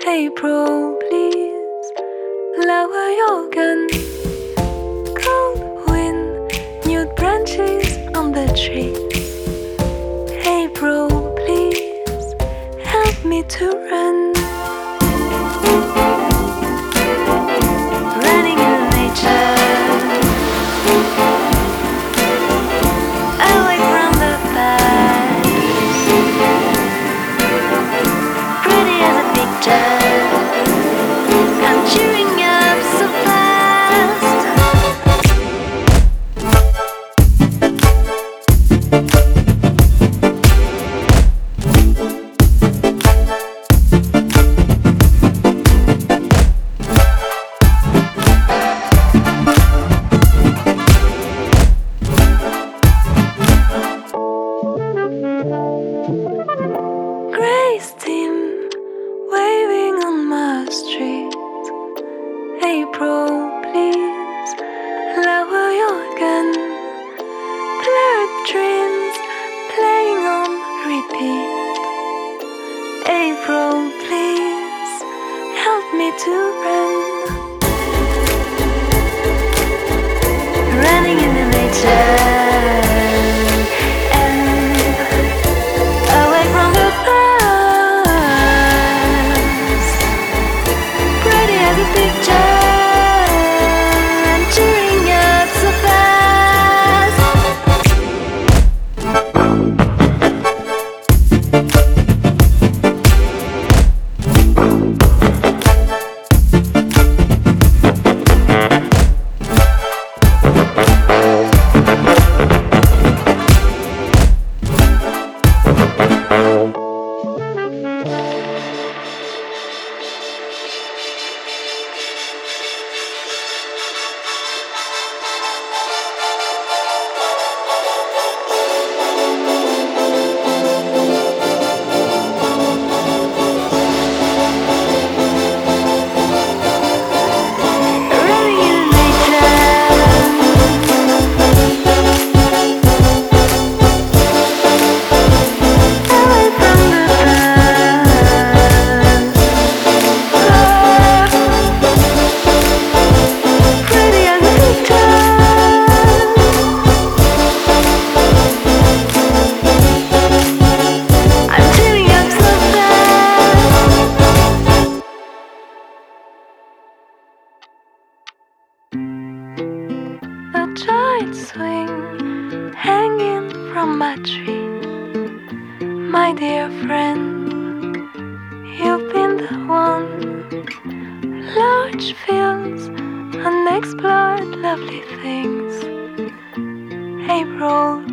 April, please lower your gun. Cold wind, nude branches on the trees. April, please help me to run. Running in nature, away from the past. Pretty as a picture, I'm cheering up so fast. Grey steam waving on my street. April, please lower your gun. Blurred dreams playing on repeat. April, please help me to run. Running in the nature. A giant swing hanging from my tree. My dear friend, you've been the one. Large fields, unexplored lovely things. April,